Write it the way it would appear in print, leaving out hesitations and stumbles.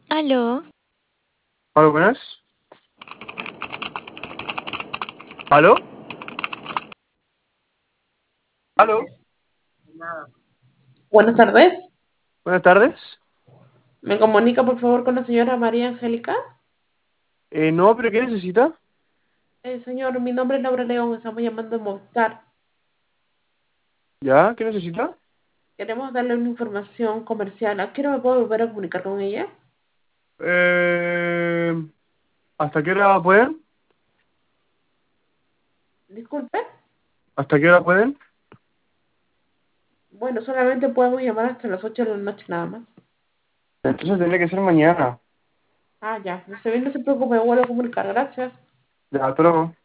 Aló, ¿Aló, buenas? ¿Aló? ¿Aló? Buenas tardes. Buenas tardes. ¿Me comunica por favor con la señora María Angélica? No, pero ¿qué necesita? Señor, mi nombre es Laura León, estamos llamando de Movistar. ¿Ya? ¿Qué necesita? Queremos darle una información comercial. ¿A qué hora me puedo volver a comunicar con ella? Eh, ¿Hasta qué hora pueden? Disculpe. ¿Hasta qué hora pueden? Bueno, solamente podemos llamar hasta las 8 de la noche nada más. Entonces tendría que ser mañana. Ah, ya. Está bien, no se preocupe, me vuelvo a comunicar. Gracias. Ya, hasta luego.